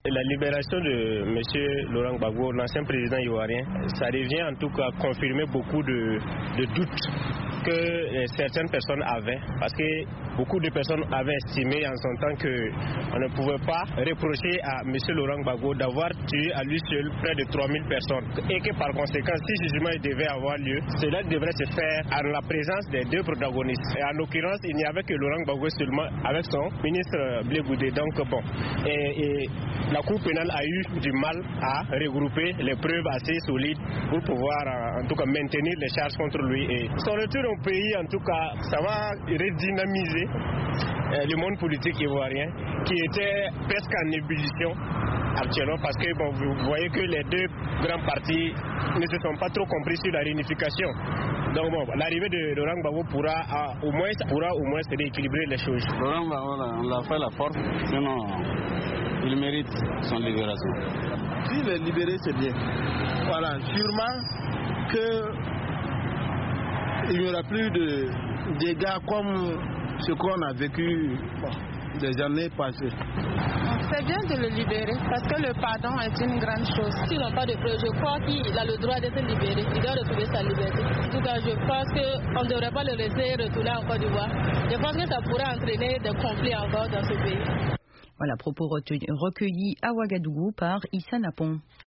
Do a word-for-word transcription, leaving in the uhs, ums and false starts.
La libération de M. Laurent Gbagbo, l'ancien président ivoirien, ça revient en tout cas à confirmer beaucoup de, de doutes que euh, certaines personnes avaient, parce que beaucoup de personnes avaient estimé en son temps qu'on ne pouvait pas reprocher à M. Laurent Gbagbo d'avoir tué à lui seul près de trois mille personnes et que par conséquent, si jugement devait avoir lieu, cela devrait se faire en la présence des deux protagonistes. Et en l'occurrence, il n'y avait que Laurent Gbagbo seulement avec son ministre Blé Goudé. Donc bon, et, et la Cour pénale a eu du mal à regrouper les preuves assez solides pour pouvoir en tout cas maintenir les charges contre lui. Et son retour au pays, en tout cas, ça va redynamiser euh, le monde politique ivoirien qui était presque en ébullition actuellement, parce que bon, vous voyez que les deux grands partis ne se sont pas trop compris sur la réunification. Donc bon, l'arrivée de Laurent Gbagbo pourra à, au moins pourra au moins rééquilibrer les choses. Laurent Gbagbo, on l'a fait la force, sinon il mérite son libération. S'il est libéré, c'est bien. Voilà, sûrement que il n'y aura plus de dégâts comme ce qu'on a vécu bon, des années passées. C'est bien de le libérer parce que le pardon est une grande chose. S'ils n'ont pas de preuves, je crois qu'il a le droit d'être libéré. Il doit retrouver sa liberté. En tout cas, je pense qu'on ne devrait pas le laisser retourner en Côte d'Ivoire. Je pense que ça pourrait entraîner des conflits encore dans ce pays. Voilà, propos recueillis à Ouagadougou par Issa Napon.